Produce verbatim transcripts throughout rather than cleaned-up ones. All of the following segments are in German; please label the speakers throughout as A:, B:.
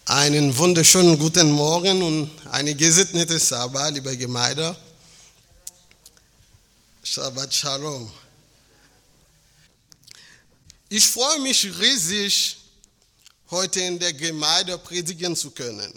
A: Einen wunderschönen guten Morgen und eine gesegnete Sabbat, liebe Gemeinde. Shabbat Shalom. Ich freue mich riesig, heute in der Gemeinde predigen zu können.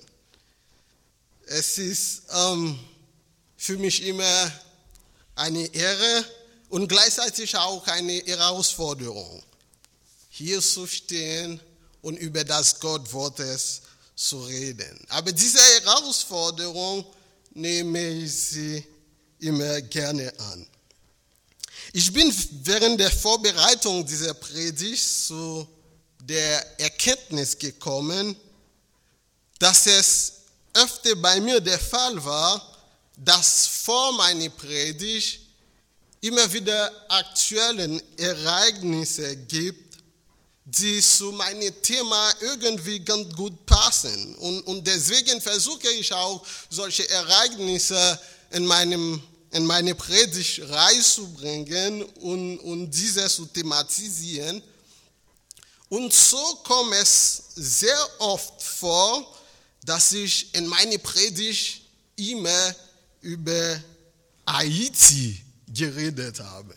A: Es ist ähm, für mich immer eine Ehre und gleichzeitig auch eine Herausforderung, hier zu stehen und über das Gottwortes zu reden. Aber diese Herausforderung nehme ich sie immer gerne an. Ich bin während der Vorbereitung dieser Predigt zu der Erkenntnis gekommen, dass es öfter bei mir der Fall war, dass vor meiner Predigt immer wieder aktuelle Ereignisse gibt, die zu meinem Thema irgendwie ganz gut passen. Und, und deswegen versuche ich auch, solche Ereignisse in, meinem, in meine Predigt reinzubringen und, und diese zu thematisieren. Und so kommt es sehr oft vor, dass ich in meiner Predigt immer über Haiti geredet habe.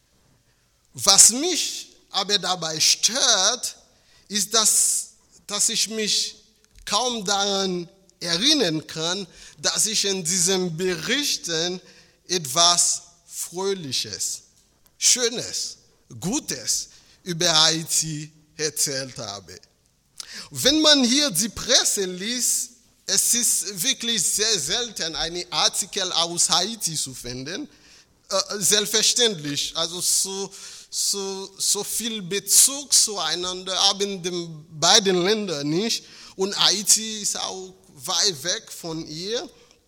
A: Was mich aber dabei stört, ist, dass, dass ich mich kaum daran erinnern kann, dass ich in diesen Berichten etwas Fröhliches, Schönes, Gutes über Haiti erzählt habe. Wenn man hier die Presse liest, es ist wirklich sehr selten, einen Artikel aus Haiti zu finden. Äh, selbstverständlich, also so So, so viel Bezug zueinander haben die beiden Länder nicht und Haiti ist auch weit weg von ihr.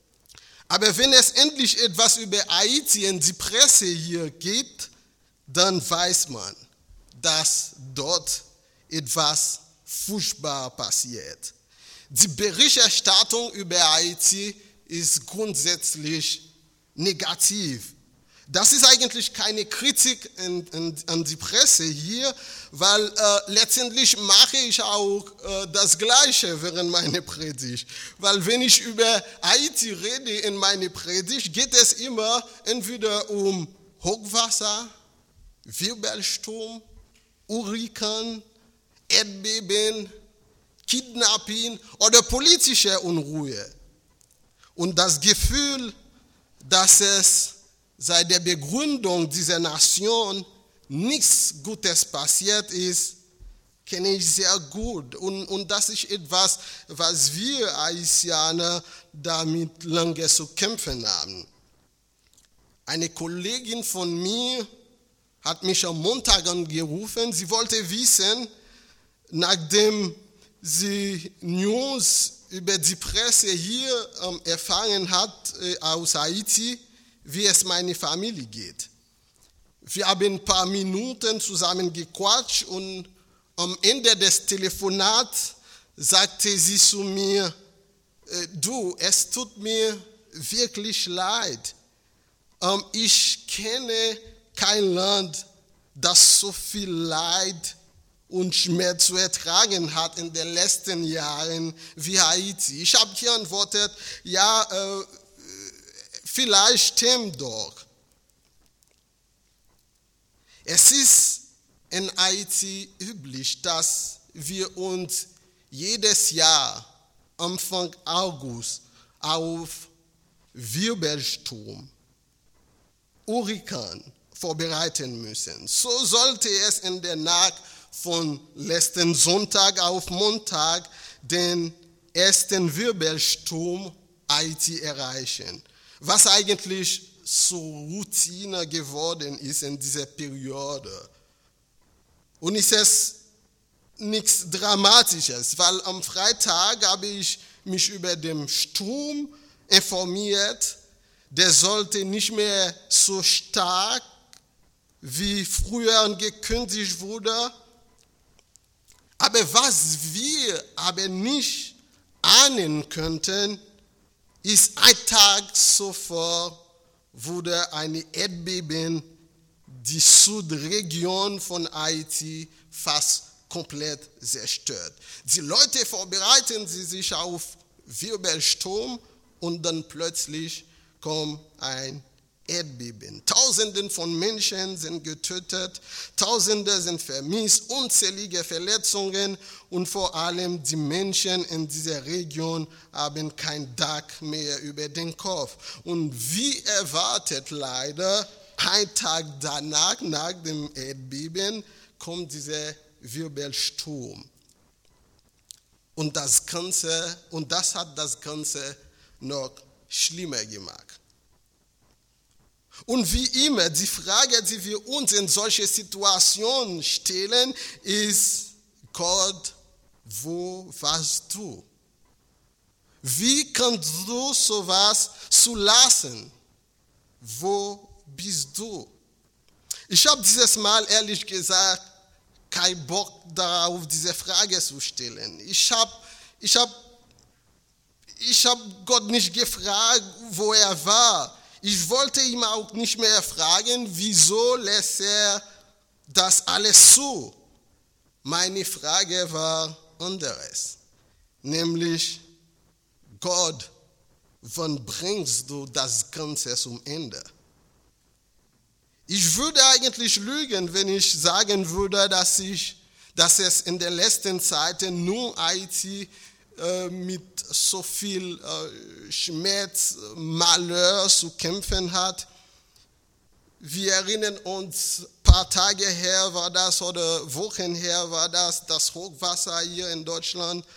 A: Aber wenn es endlich etwas über Haiti in die Presse hier gibt, dann weiß man, dass dort etwas furchtbar passiert. Die Berichterstattung über Haiti ist grundsätzlich negativ. Das ist eigentlich keine Kritik in, in, an die Presse hier, weil äh, letztendlich mache ich auch äh, das Gleiche während meiner Predigt. Weil wenn ich über Haiti rede in meiner Predigt, geht es immer entweder um Hochwasser, Wirbelsturm, Hurrikan, Erdbeben, Kidnapping oder politische Unruhe. Und das Gefühl, dass es seit der Begründung dieser Nation nichts Gutes passiert ist, kenne ich sehr gut. Und, und das ist etwas, was wir Haitianer damit lange zu kämpfen haben. Eine Kollegin von mir hat mich am Montag angerufen. Sie wollte wissen, nachdem sie News über die Presse hier ähm, erfahren hat äh, aus Haiti, wie es meiner Familie geht. Wir haben ein paar Minuten zusammen gequatscht und am Ende des Telefonats sagte sie zu mir, du, es tut mir wirklich leid. Ich kenne kein Land, das so viel Leid und Schmerz zu ertragen hat in den letzten Jahren wie Haiti. Ich habe geantwortet, ja, äh, vielleicht stimmt doch. Es ist in Haiti üblich, dass wir uns jedes Jahr Anfang August auf Wirbelsturm, Hurrikan vorbereiten müssen. So sollte es in der Nacht von letzten Sonntag auf Montag den ersten Wirbelsturm Haiti erreichen. Was eigentlich so Routine geworden ist in dieser Periode. Und es ist nichts Dramatisches, weil am Freitag habe ich mich über den Sturm informiert. Der sollte nicht mehr so stark wie früher angekündigt wurde. Aber was wir aber nicht ahnen könnten, ist ein Tag zuvor wurde ein Erdbeben die Südregion von Haiti fast komplett zerstört. Die Leute vorbereiten sie sich auf Wirbelsturm und dann plötzlich kommt ein Erdbeben. Tausende von Menschen sind getötet, Tausende sind vermisst, unzählige Verletzungen und vor allem die Menschen in dieser Region haben kein Dach mehr über den Kopf. Und wie erwartet leider, ein Tag danach, nach dem Erdbeben, kommt dieser Wirbelsturm. Und das Ganze, und das hat das Ganze noch schlimmer gemacht. Und wie immer, die Frage, die wir uns in solchen Situationen stellen, ist: Gott, wo warst du? Wie kannst du sowas zulassen? Wo bist du? Ich habe dieses Mal ehrlich gesagt keinen Bock darauf, diese Frage zu stellen. Ich habe ich hab, ich hab Gott nicht gefragt, wo er war. Ich wollte ihn auch nicht mehr fragen, wieso lässt er das alles zu? Meine Frage war anderes, nämlich: Gott, wann bringst du das Ganze zum Ende? Ich würde eigentlich lügen, wenn ich sagen würde, dass, ich, dass es in den letzten Zeiten nur Haiti äh, mit so viel äh, Schmerz, Malheur zu kämpfen hat. Wir erinnern uns, ein paar Tage her war das oder Wochen her war das, das Hochwasser hier in Deutschland,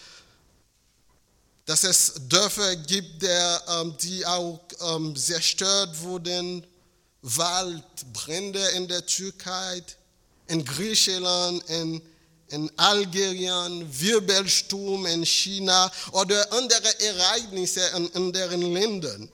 A: dass es Dörfer gibt, der, ähm, die auch ähm, zerstört wurden, Waldbrände in der Türkei, in Griechenland, in, in Algerien, Wirbelsturm in China oder andere Ereignisse in anderen Ländern.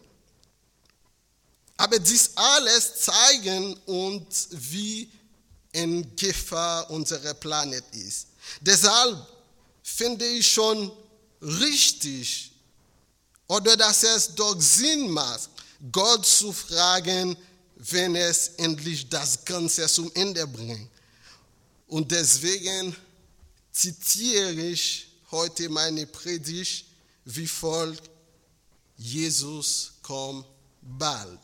A: Aber dies alles zeigen uns, wie in Gefahr unser Planet ist. Deshalb finde ich schon richtig, oder dass es doch Sinn macht, Gott zu fragen, wenn es endlich das Ganze zum Ende bringt. Und deswegen zitiere ich heute meine Predigt wie folgt: Jesus kommt bald.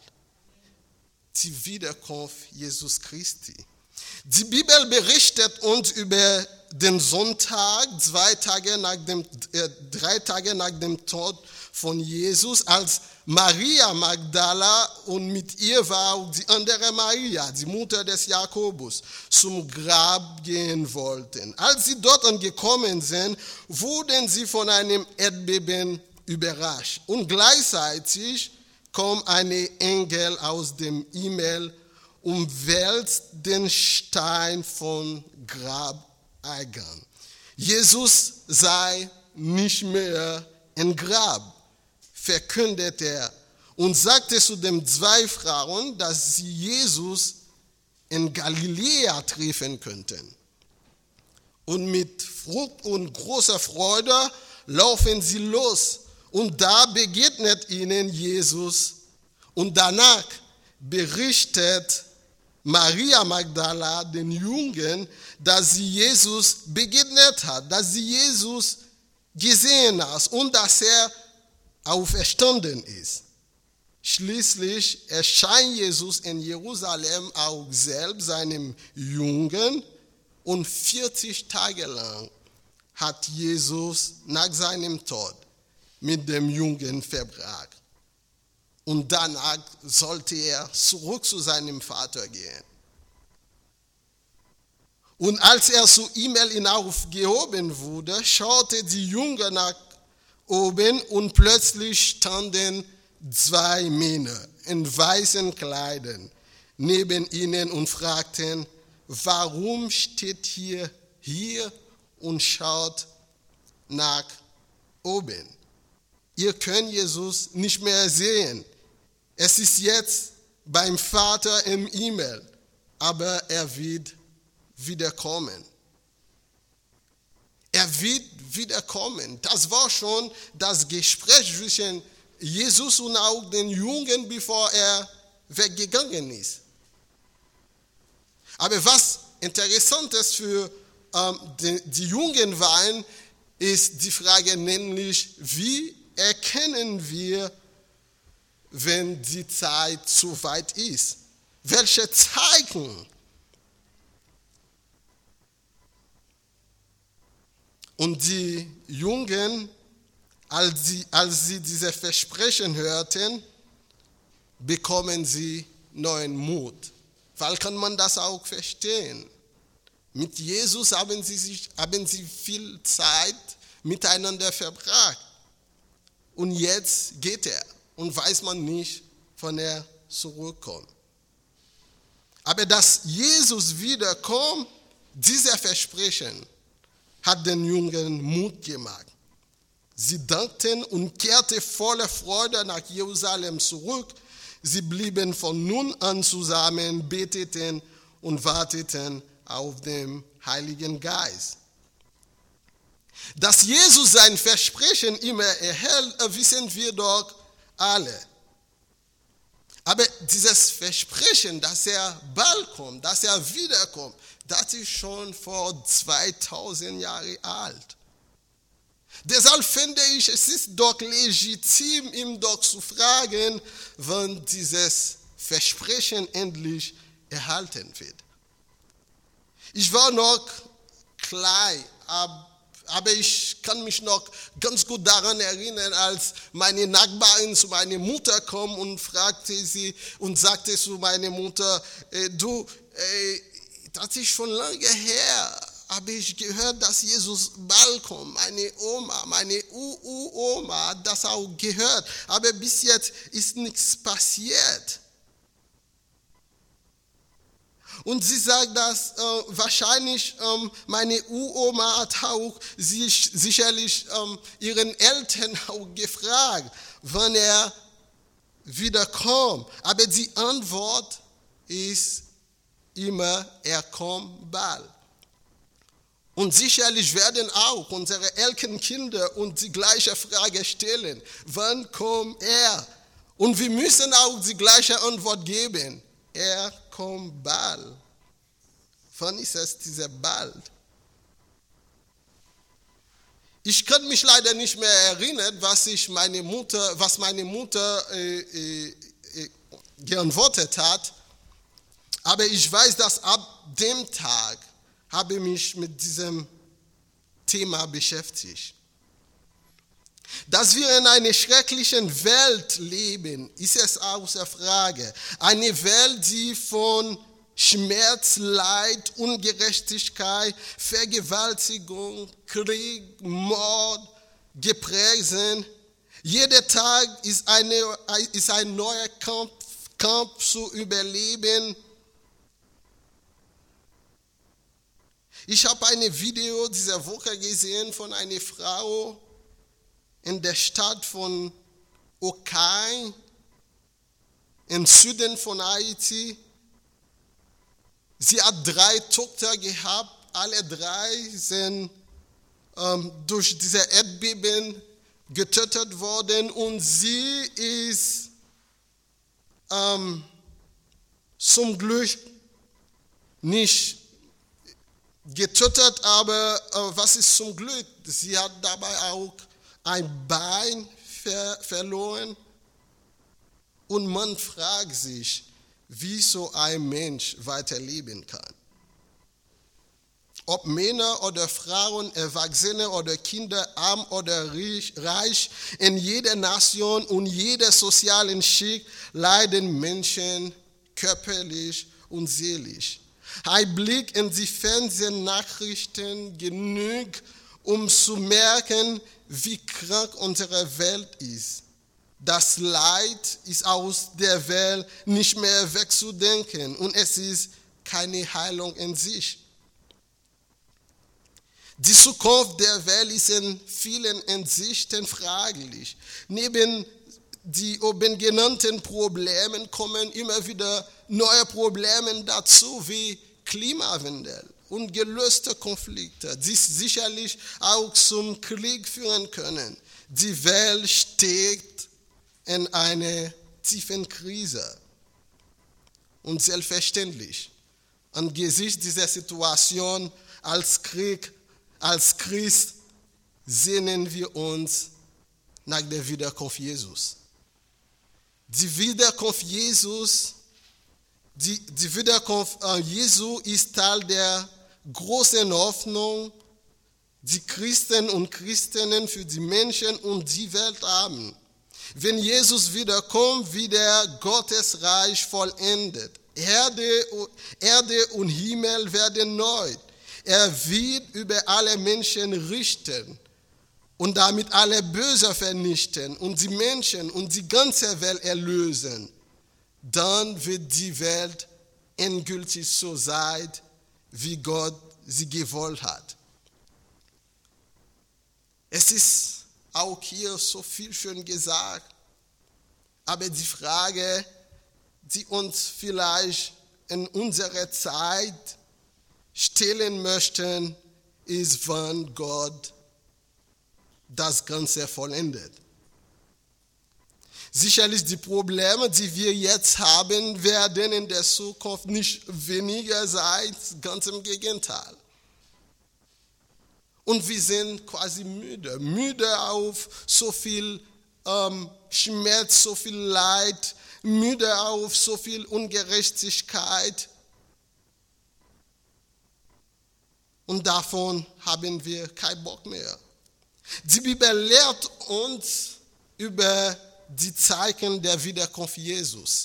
A: Die Wiederkunft Jesus Christi. Die Bibel berichtet uns über den Sonntag, zwei Tage nach dem, äh, drei Tage nach dem Tod von Jesus, als Maria Magdala und mit ihr war auch die andere Maria, die Mutter des Jakobus, zum Grab gehen wollten. Als sie dort angekommen sind, wurden sie von einem Erdbeben überrascht. Und gleichzeitig kommt ein Engel aus dem Himmel und wälzt den Stein vom Grabeingang. Jesus sei nicht mehr im Grab, verkündet er und sagte zu den zwei Frauen, dass sie Jesus in Galiläa treffen könnten. Und mit Frucht und großer Freude laufen sie los. Und da begegnet ihnen Jesus. Und danach berichtet Maria Magdala den Jungen, dass sie Jesus begegnet hat, dass sie Jesus gesehen hat und dass er auferstanden ist. Schließlich erscheint Jesus in Jerusalem auch selbst seinem Jungen und vierzig Tage lang hat Jesus nach seinem Tod mit dem Jungen verbracht. Und danach sollte er zurück zu seinem Vater gehen. Und als er zu Himmel hinaufgehoben wurde, schaute die Jünger nach oben und plötzlich standen zwei Männer in weißen Kleidern neben ihnen und fragten: Warum steht ihr hier und schaut nach oben? Ihr könnt Jesus nicht mehr sehen. Es ist jetzt beim Vater im Himmel, aber er wird wiederkommen. Er wird wiederkommen. Das war schon das Gespräch zwischen Jesus und auch den Jungen, bevor er weggegangen ist. Aber was interessant ist für ähm, die, die Jungen waren, ist die Frage nämlich, wie erkennen wir, wenn die Zeit zu weit ist? Welche Zeichen? Und die Jungen, als sie, als sie diese Versprechen hörten, bekommen sie neuen Mut. Weil kann man das auch verstehen. Mit Jesus haben sie, sich, haben sie viel Zeit miteinander verbracht. Und jetzt geht er und weiß man nicht, wann er zurückkommt. Aber dass Jesus wiederkommt, dieser Versprechen hat den Jungen Mut gemacht. Sie dankten und kehrten voller Freude nach Jerusalem zurück. Sie blieben von nun an zusammen, beteten und warteten auf den Heiligen Geist. Dass Jesus sein Versprechen immer erhält, wissen wir doch alle. Aber dieses Versprechen, dass er bald kommt, dass er wiederkommt, das ist schon vor zweitausend Jahren alt. Deshalb finde ich, es ist doch legitim, ihn doch zu fragen, wann dieses Versprechen endlich erhalten wird. Ich war noch klein, aber ich kann mich noch ganz gut daran erinnern, als meine Nachbarin zu meiner Mutter kam und fragte sie und sagte zu meiner Mutter, du, das ist schon lange her, habe ich gehört, dass Jesus bald kommt. Meine Oma, meine U-U-Oma hat das auch gehört, aber bis jetzt ist nichts passiert. Und sie sagt, dass äh, wahrscheinlich ähm, meine U-Oma hat auch sich, sicherlich ähm, ihren Eltern auch gefragt, wann er wiederkommt. Aber die Antwort ist immer, er kommt bald. Und sicherlich werden auch unsere Enkelkinder uns die gleiche Frage stellen. Wann kommt er? Und wir müssen auch die gleiche Antwort geben. Er kommt bald. Wann ist es dieser bald? Ich kann mich leider nicht mehr erinnern, was ich meine Mutter, was meine Mutter äh, äh, geantwortet hat. Aber ich weiß, dass ab dem Tag habe ich mich mit diesem Thema beschäftigt. Dass wir in einer schrecklichen Welt leben, ist es außer Frage. Eine Welt, die von Schmerz, Leid, Ungerechtigkeit, Vergewaltigung, Krieg, Mord geprägt sind. Jeder Tag ist, eine, ist ein neuer Kampf, Kampf zu überleben. Ich habe ein Video diese Woche gesehen von einer Frau in der Stadt von Okai, im Süden von Haiti. Sie hat drei Töchter gehabt, alle drei sind ähm, durch diese Erdbeben getötet worden und sie ist ähm, zum Glück nicht getötet, aber äh, was ist zum Glück? Sie hat dabei auch ein Bein ver- verloren und man fragt sich, wie so ein Mensch weiterleben kann. Ob Männer oder Frauen, Erwachsene oder Kinder, arm oder reich, in jeder Nation und jeder sozialen Schicht leiden Menschen körperlich und seelisch. Ein Blick in die Fernsehnachrichten genügt, um zu merken, wie krank unsere Welt ist. Das Leid ist aus der Welt nicht mehr wegzudenken und es ist keine Heilung in sich. Die Zukunft der Welt ist in vielen Hinsichten fraglich. Neben die oben genannten Problemen kommen immer wieder neue Probleme dazu, wie Klimawandel, ungelöste Konflikte, die sicherlich auch zum Krieg führen können. Die Welt steckt in einer tiefen Krise. Und selbstverständlich, angesichts dieser Situation als Krieg, als Christ sehnen wir uns nach der Wiederkunft Jesus. Die Wiederkunft Jesus, die, die Wiederkunft Jesu ist Teil der großen Hoffnung, die Christen und Christinnen für die Menschen und die Welt haben. Wenn Jesus wiederkommt, wird er Gottes Reich vollendet. Erde, Erde und Himmel werden neu. Er wird über alle Menschen richten und damit alle Böse vernichten und die Menschen und die ganze Welt erlösen. Dann wird die Welt endgültig so sein, wie Gott sie gewollt hat. Es ist auch hier so viel schön gesagt, aber die Frage, die uns vielleicht in unserer Zeit stellen möchten, ist, wann Gott das Ganze vollendet. Sicherlich die Probleme, die wir jetzt haben, werden in der Zukunft nicht weniger sein, ganz im Gegenteil. Und wir sind quasi müde, müde auf so viel ähm, Schmerz, so viel Leid, müde auf so viel Ungerechtigkeit. Und davon haben wir keinen Bock mehr. Die Bibel lehrt uns über die Zeichen der Wiederkunft Jesus.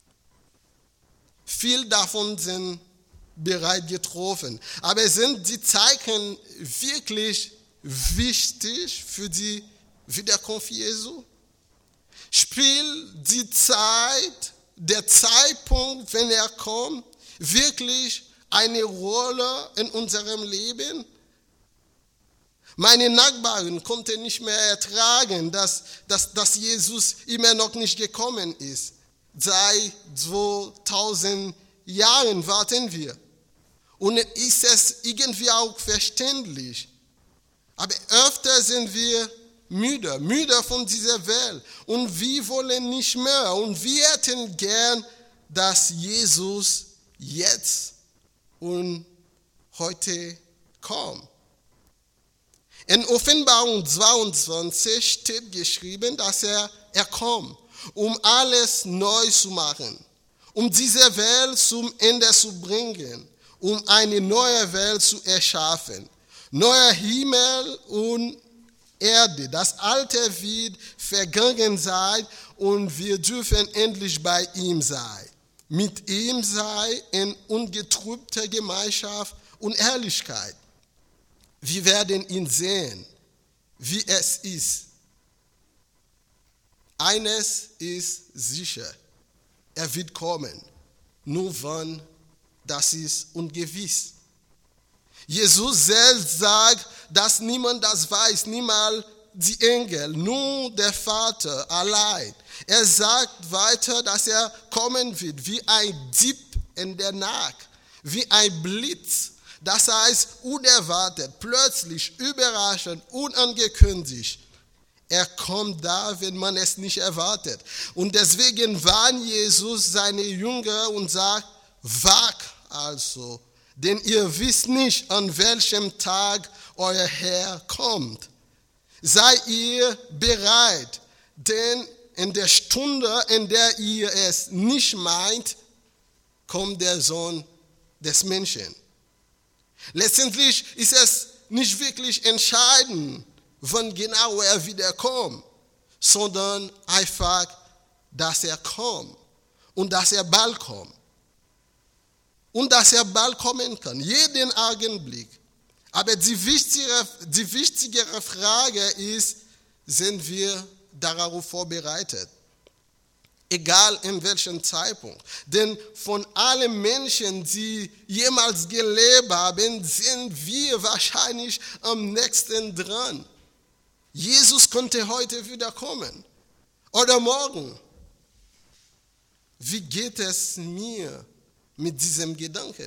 A: Viel davon sind bereits getroffen. Aber sind die Zeichen wirklich wichtig für die Wiederkunft Jesu? Spielt die Zeit, der Zeitpunkt, wenn er kommt, wirklich eine Rolle in unserem Leben? Meine Nachbarin konnte nicht mehr ertragen, dass, dass, dass Jesus immer noch nicht gekommen ist. Seit zweitausend Jahren warten wir. Und ist es irgendwie auch verständlich. Aber öfter sind wir müde, müde von dieser Welt. Und wir wollen nicht mehr. Und wir hätten gern, dass Jesus jetzt und heute kommt. In Offenbarung zweiundzwanzig steht geschrieben, dass er, er kommt, um alles neu zu machen, um diese Welt zum Ende zu bringen, um eine neue Welt zu erschaffen. Neuer Himmel und Erde, das Alte wird vergangen sein und wir dürfen endlich bei ihm sein. Mit ihm sei in ungetrübter Gemeinschaft und Herrlichkeit. Wir werden ihn sehen, wie es ist. Eines ist sicher, er wird kommen. Nur wann, das ist ungewiss. Jesus selbst sagt, dass niemand das weiß, niemals die Engel, nur der Vater allein. Er sagt weiter, dass er kommen wird, wie ein Dieb in der Nacht, wie ein Blitz. Das heißt, unerwartet, plötzlich, überraschend, unangekündigt. Er kommt da, wenn man es nicht erwartet. Und deswegen warnt Jesus seine Jünger und sagt, wagt also, denn ihr wisst nicht, an welchem Tag euer Herr kommt. Seid ihr bereit, denn in der Stunde, in der ihr es nicht meint, kommt der Sohn des Menschen. Letztendlich ist es nicht wirklich entscheidend, wann genau er wiederkommt, sondern einfach, dass er kommt und dass er bald kommt. Und dass er bald kommen kann, jeden Augenblick. Aber die wichtigere, die wichtigere Frage ist, sind wir darauf vorbereitet? Egal in welchem Zeitpunkt. Denn von allen Menschen, die jemals gelebt haben, sind wir wahrscheinlich am nächsten dran. Jesus könnte heute wieder kommen. Oder morgen. Wie geht es mir mit diesem Gedanken?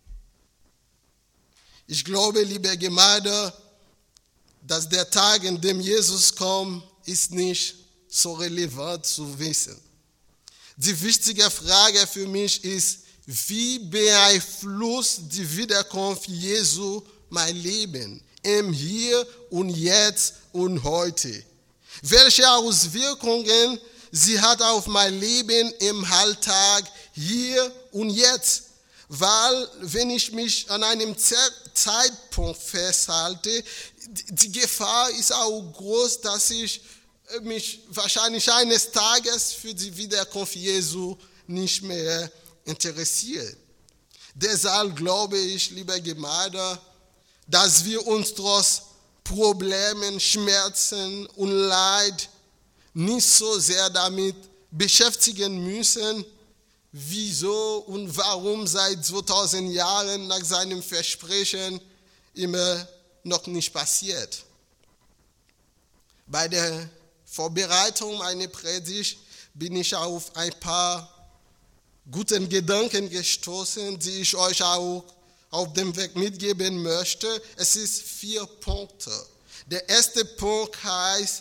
A: Ich glaube, liebe Gemeinde, dass der Tag, in dem Jesus kommt, ist nicht so relevant zu wissen. Die wichtige Frage für mich ist, wie beeinflusst die Wiederkunft Jesu mein Leben, im Hier und Jetzt und heute. Welche Auswirkungen sie hat auf mein Leben im Alltag, hier und jetzt. Weil, wenn ich mich an einem Zeitpunkt festhalte, die Gefahr ist auch groß, dass ich mich wahrscheinlich eines Tages für die Wiederkunft Jesu nicht mehr interessiere. Deshalb glaube ich, liebe Gemeinde, dass wir uns trotz Problemen, Schmerzen und Leid nicht so sehr damit beschäftigen müssen, wieso und warum seit zweitausend Jahren nach seinem Versprechen immer noch nicht passiert. Bei der Vorbereitung meiner Predigt bin ich auf ein paar guten Gedanken gestoßen, die ich euch auch auf dem Weg mitgeben möchte. Es ist vier Punkte. Der erste Punkt heißt,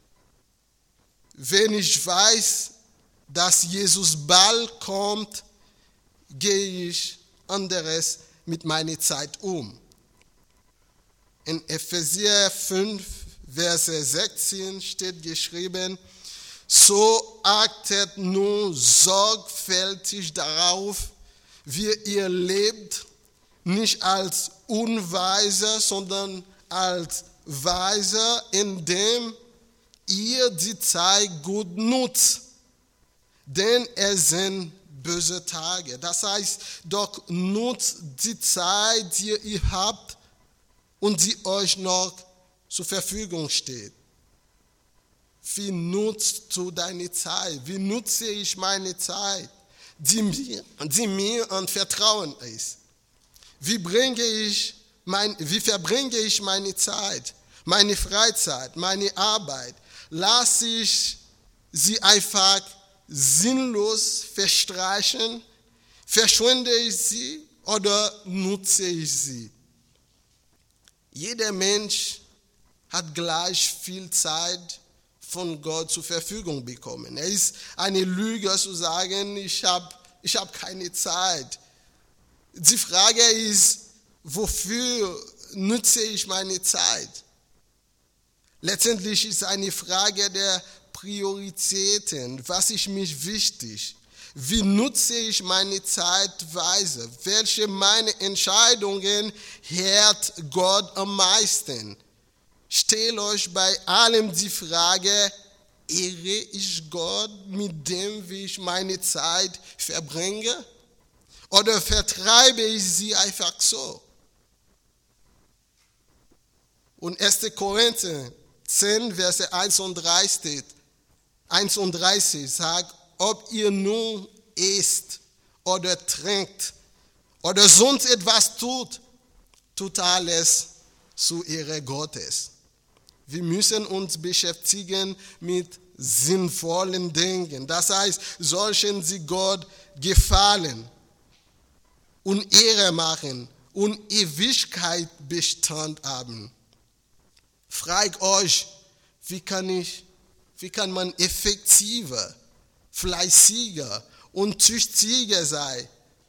A: wenn ich weiß, dass Jesus bald kommt, gehe ich anderes mit meiner Zeit um. In Epheser fünf, Verse sechzehn steht geschrieben, so achtet nun sorgfältig darauf, wie ihr lebt, nicht als Unweise, sondern als Weise, indem ihr die Zeit gut nutzt. Denn es sind böse Tage. Das heißt, doch nutzt die Zeit, die ihr habt und die euch noch zur Verfügung steht. Wie nutzt du deine Zeit? Wie nutze ich meine Zeit, die mir, die mir anvertrauen ist? Wie, bringe ich mein, wie verbringe ich meine Zeit, meine Freizeit, meine Arbeit? Lasse ich sie einfach sinnlos verstreichen? Verschwende ich sie oder nutze ich sie? Jeder Mensch hat gleich viel Zeit von Gott zur Verfügung bekommen. Es ist eine Lüge zu sagen, ich habe ich hab keine Zeit. Die Frage ist, wofür nutze ich meine Zeit? Letztendlich ist es eine Frage der Prioritäten. Was ist mir wichtig? Wie nutze ich meine Zeitweise? Welche meiner Entscheidungen hört Gott am meisten? Stellt euch bei allem die Frage, ehre ich Gott mit dem, wie ich meine Zeit verbringe? Oder vertreibe ich sie einfach so? Und erster Korinther zehn, Verse einunddreißig, einunddreißig sagt, ob ihr nun esst oder trinkt oder sonst etwas tut, tut alles zu Ehre Gottes. Wir müssen uns beschäftigen mit sinnvollen Dingen. Das heißt, solchen, die Gott gefallen und Ehre machen und Ewigkeit Bestand haben. Fragt euch, wie kann ich, wie kann man effektiver, fleißiger und tüchtiger sein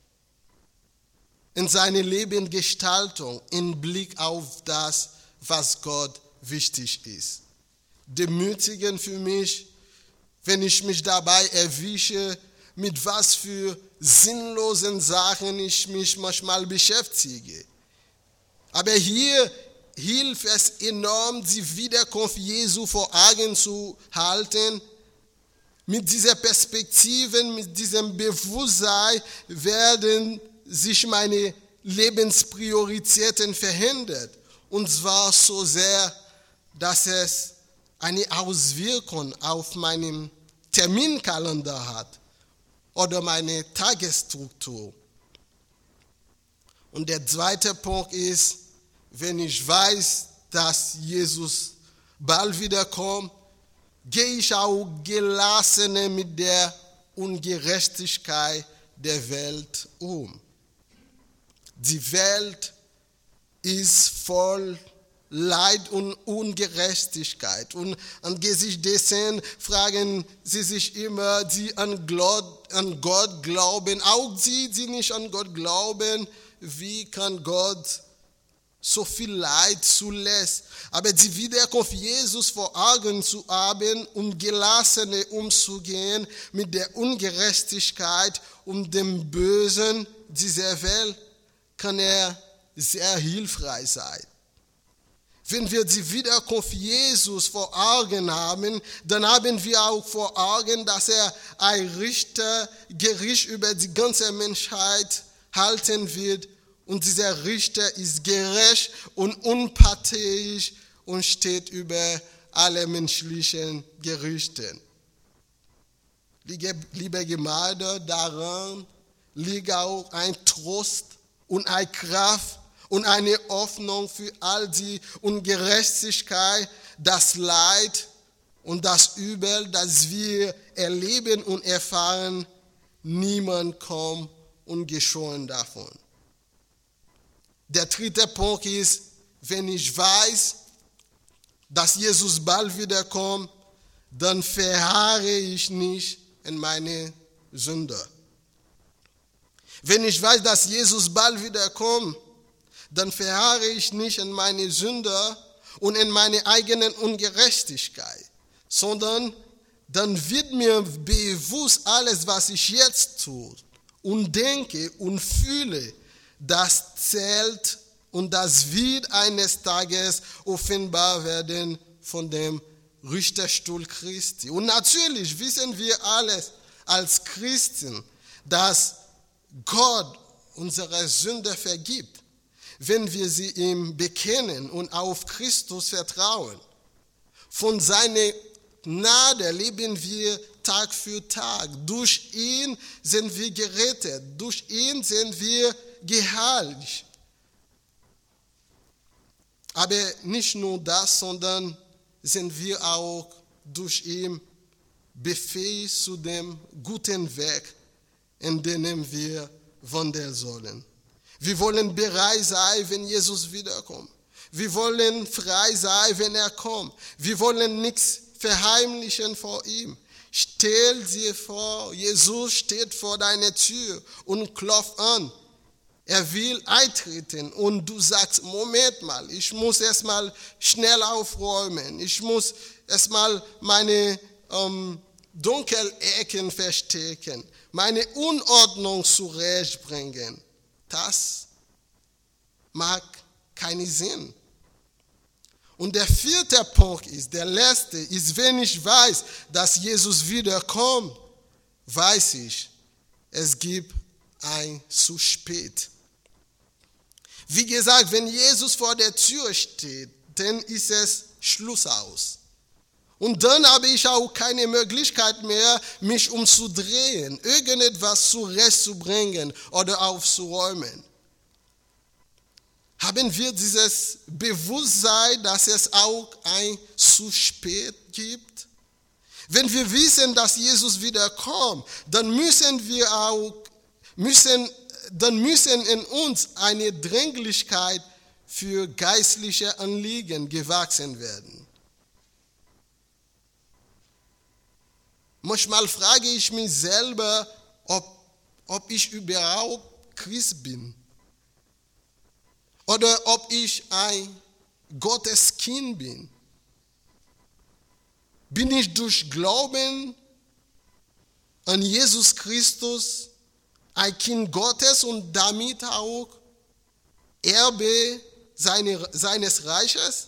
A: in seiner Lebensgestaltung im Blick auf das, was Gott wichtig ist. Demütigen für mich, wenn ich mich dabei erwische, mit was für sinnlosen Sachen ich mich manchmal beschäftige. Aber hier hilft es enorm, die Wiederkunft Jesu vor Augen zu halten. Mit dieser Perspektive, mit diesem Bewusstsein werden sich meine Lebensprioritäten verändern. Und zwar so sehr, dass es eine Auswirkung auf meinen Terminkalender hat oder meine Tagesstruktur. Und der zweite Punkt ist, wenn ich weiß, dass Jesus bald wiederkommt, gehe ich auch gelassener mit der Ungerechtigkeit der Welt um. Die Welt ist voll Leid und Ungerechtigkeit. Und angesichts dessen fragen sie sich immer, die an Gott glauben, auch die, die nicht an Gott glauben, wie kann Gott so viel Leid zulässt. Aber die Wiederkunft Jesus vor Augen zu haben, um gelassen umzugehen mit der Ungerechtigkeit und dem Bösen dieser Welt, kann er sehr hilfreich sein. Wenn wir die Wiederkunft Jesus vor Augen haben, dann haben wir auch vor Augen, dass er ein Richter, Gericht über die ganze Menschheit halten wird. Und dieser Richter ist gerecht und unparteiisch und steht über alle menschlichen Gerichte. Liebe Gemeinde, daran liegt auch ein Trost und eine Kraft und eine Hoffnung für all die Ungerechtigkeit, das Leid und das Übel, das wir erleben und erfahren. Niemand kommt ungeschoren davon. Der dritte Punkt ist, wenn ich weiß, dass Jesus bald wiederkommt, dann verharre ich nicht in meine Sünde. Wenn ich weiß, dass Jesus bald wiederkommt, dann verharre ich nicht in meine Sünde und in meine eigenen Ungerechtigkeit, sondern dann wird mir bewusst, alles, was ich jetzt tue und denke und fühle, das zählt und das wird eines Tages offenbar werden von dem Richterstuhl Christi. Und natürlich wissen wir alles als Christen, dass Gott unsere Sünde vergibt, wenn wir sie ihm bekennen und auf Christus vertrauen. Von seiner Gnade leben wir Tag für Tag. Durch ihn sind wir gerettet. Durch ihn sind wir geheiligt. Aber nicht nur das, sondern sind wir auch durch ihn befähigt zu dem guten Weg, in dem wir wandeln sollen. Wir wollen bereit sein, wenn Jesus wiederkommt. Wir wollen frei sein, wenn er kommt. Wir wollen nichts verheimlichen vor ihm. Stell dir vor, Jesus steht vor deiner Tür und klopft an. Er will eintreten und du sagst, Moment mal, ich muss erstmal schnell aufräumen. Ich muss erstmal meine ähm, Dunkelecken verstecken, meine Unordnung zurechtbringen. Das mag keinen Sinn. Und der vierte Punkt ist, der letzte, ist, wenn ich weiß, dass Jesus wiederkommt, weiß ich, es gibt ein zu spät. Wie gesagt, wenn Jesus vor der Tür steht, dann ist es Schluss aus. Und dann habe ich auch keine Möglichkeit mehr, mich umzudrehen, irgendetwas zurechtzubringen oder aufzuräumen. Haben wir dieses Bewusstsein, dass es auch ein zu spät gibt? Wenn wir wissen, dass Jesus wiederkommt, dann müssen wir auch, müssen, dann müssen in uns eine Dringlichkeit für geistliche Anliegen gewachsen werden. Manchmal frage ich mich selber, ob, ob ich überhaupt Christ bin. Oder ob ich ein Gotteskind bin. Bin ich durch Glauben an Jesus Christus ein Kind Gottes und damit auch Erbe seine, seines Reiches?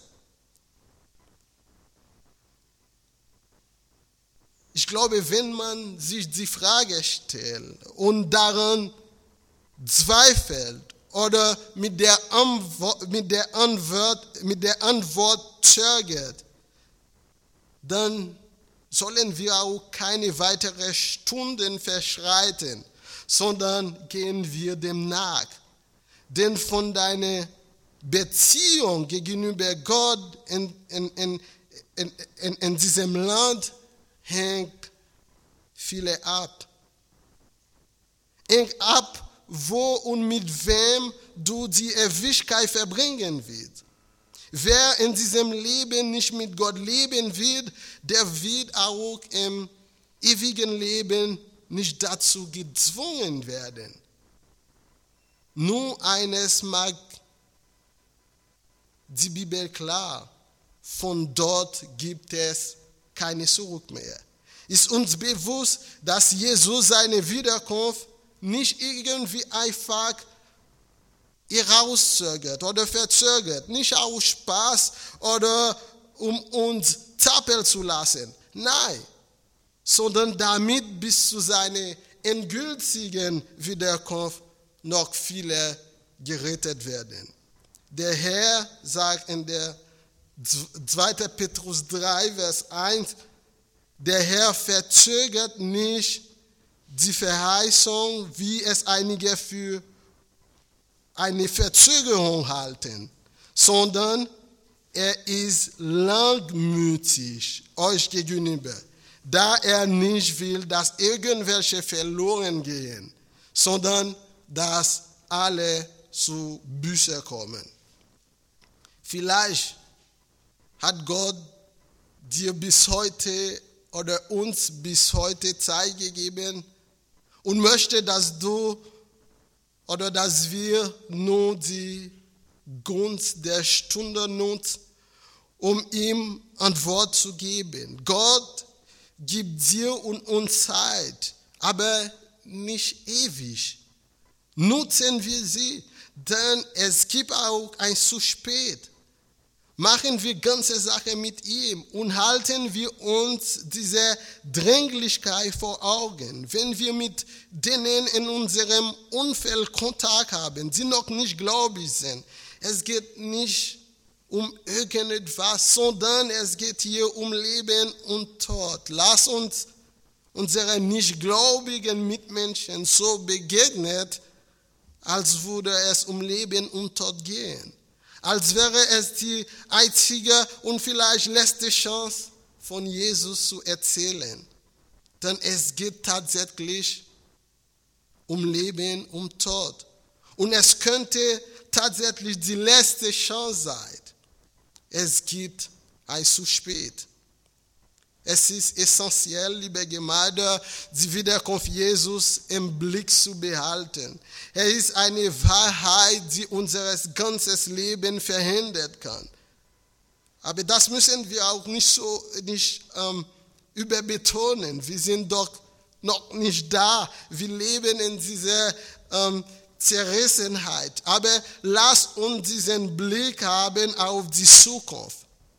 A: Ich glaube, wenn man sich die Frage stellt und daran zweifelt oder mit der Antwort, mit der Antwort, mit der Antwort zögert, dann sollen wir auch keine weiteren Stunden verschreiten, sondern gehen wir dem nach. Denn von deiner Beziehung gegenüber Gott in, in, in, in, in, in diesem Land hängt viele ab. Hängt ab, wo und mit wem du die Ewigkeit verbringen wirst. Wer in diesem Leben nicht mit Gott leben wird, der wird auch im ewigen Leben nicht dazu gezwungen werden. Nur eines mag die Bibel klar. Von dort gibt es keine Zurück mehr. Ist uns bewusst, dass Jesus seine Wiederkunft nicht irgendwie einfach herauszögert oder verzögert, nicht aus Spaß oder um uns zappeln zu lassen. Nein, sondern damit bis zu seiner endgültigen Wiederkunft noch viele gerettet werden. Der Herr sagt in der zweiten Petrus drei, Vers eins, der Herr verzögert nicht die Verheißung, wie es einige für eine Verzögerung halten, sondern er ist langmütig euch gegenüber, da er nicht will, dass irgendwelche verloren gehen, sondern dass alle zu Buße kommen. Vielleicht hat Gott dir bis heute oder uns bis heute Zeit gegeben und möchte, dass du oder dass wir nur die Gunst der Stunde nutzen, um ihm Antwort zu geben. Gott gibt dir und uns Zeit, aber nicht ewig. Nutzen wir sie, denn es gibt auch ein zu spät. Machen wir ganze Sache mit ihm und halten wir uns diese Dringlichkeit vor Augen. Wenn wir mit denen in unserem Umfeld Kontakt haben, die noch nicht gläubig sind, es geht nicht um irgendetwas, sondern es geht hier um Leben und Tod. Lass uns unseren nichtgläubigen Mitmenschen so begegnen, als würde es um Leben und Tod gehen. Als wäre es die einzige und vielleicht letzte Chance, von Jesus zu erzählen. Denn es geht tatsächlich um Leben und Tod. Und es könnte tatsächlich die letzte Chance sein. Es gibt ein zu spät. Es ist essentiell, liebe Gemeinde, die Wiederkunft Jesus im Blick zu behalten. Er ist eine Wahrheit, die unser ganzes Leben verhindern kann. Aber das müssen wir auch nicht so nicht ähm, überbetonen. Wir sind doch noch nicht da. Wir leben in dieser ähm, Zerrissenheit. Aber lass uns diesen Blick haben auf die Zukunft.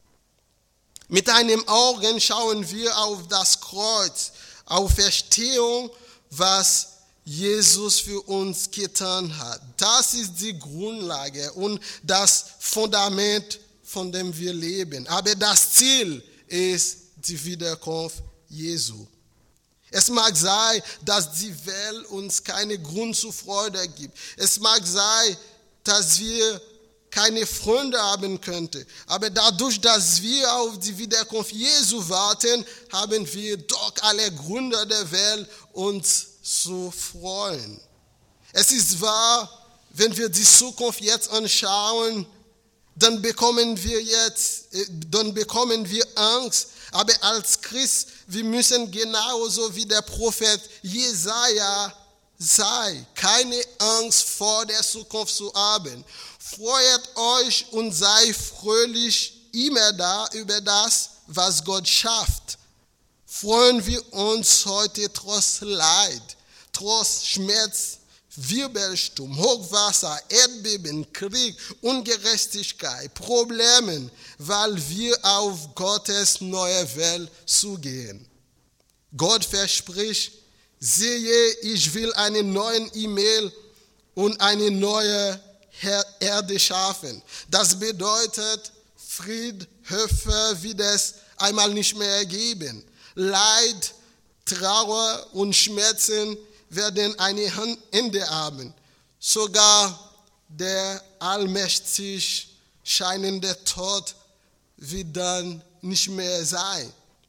A: Mit einem Auge schauen wir auf das Kreuz, auf Verstehung, was Jesus für uns getan hat. Das ist die Grundlage und das Fundament, von dem wir leben. Aber das Ziel ist die Wiederkunft Jesu. Es mag sein, dass die Welt uns keinen Grund zur Freude gibt. Es mag sein, dass wir keine Freunde haben könnte. Aber dadurch, dass wir auf die Wiederkunft Jesu warten, haben wir doch alle Gründe der Welt, uns zu freuen. Es ist wahr, wenn wir die Zukunft jetzt anschauen, dann bekommen wir jetzt, dann bekommen wir Angst. Aber als Christ, wir müssen genauso wie der Prophet Jesaja sein, keine Angst vor der Zukunft zu haben. Freut euch und sei fröhlich immer da über das, was Gott schafft. Freuen wir uns heute trotz Leid, trotz Schmerz, Wirbelsturm, Hochwasser, Erdbeben, Krieg, Ungerechtigkeit, Problemen, weil wir auf Gottes neue Welt zugehen. Gott verspricht, siehe, ich will einen neuen Himmel und eine neue Erde schaffen. Das bedeutet, Fried, Höfe wird es einmal nicht mehr geben. Leid, Trauer und Schmerzen werden ein Ende haben. Sogar der allmächtig scheinende Tod wird dann nicht mehr sein.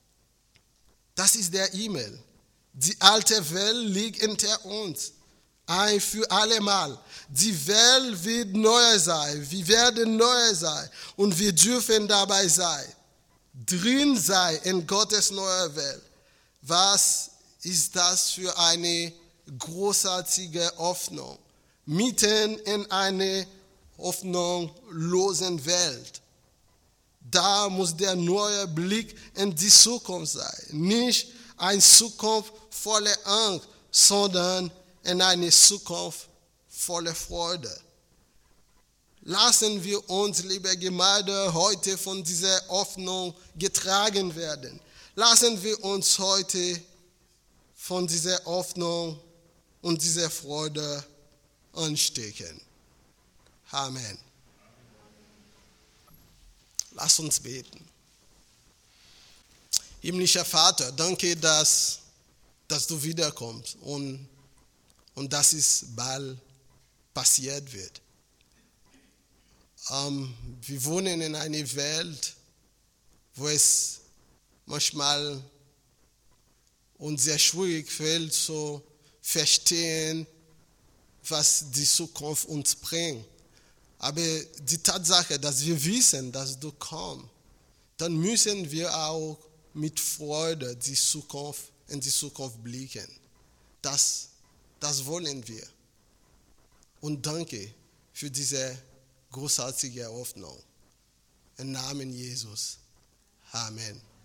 A: Das ist der Himmel. Die alte Welt liegt hinter uns. Ein für alle Mal. Die Welt wird neu sein. Wir werden neu sein. Und wir dürfen dabei sein. Drin sein in Gottes neuer Welt. Was ist das für eine großartige Hoffnung? Mitten in eine hoffnungslosen Welt. Da muss der neue Blick in die Zukunft sein. Nicht eine Zukunft voller Angst, sondern in eine Zukunft voller Freude. Lassen wir uns, liebe Gemeinde, heute von dieser Hoffnung getragen werden. Lassen wir uns heute von dieser Hoffnung und dieser Freude anstecken. Amen. Lass uns beten. Himmlischer Vater, danke, dass, dass du wiederkommst und, und dass es bald passiert wird. Ähm, wir wohnen in einer Welt, wo es manchmal uns sehr schwierig fällt, zu verstehen, was die Zukunft uns bringt. Aber die Tatsache, dass wir wissen, dass du kommst, dann müssen wir auch mit Freude die Zukunft, in die Zukunft blicken. Das, das wollen wir. Und danke für diese großartige Hoffnung. Im Namen Jesus. Amen.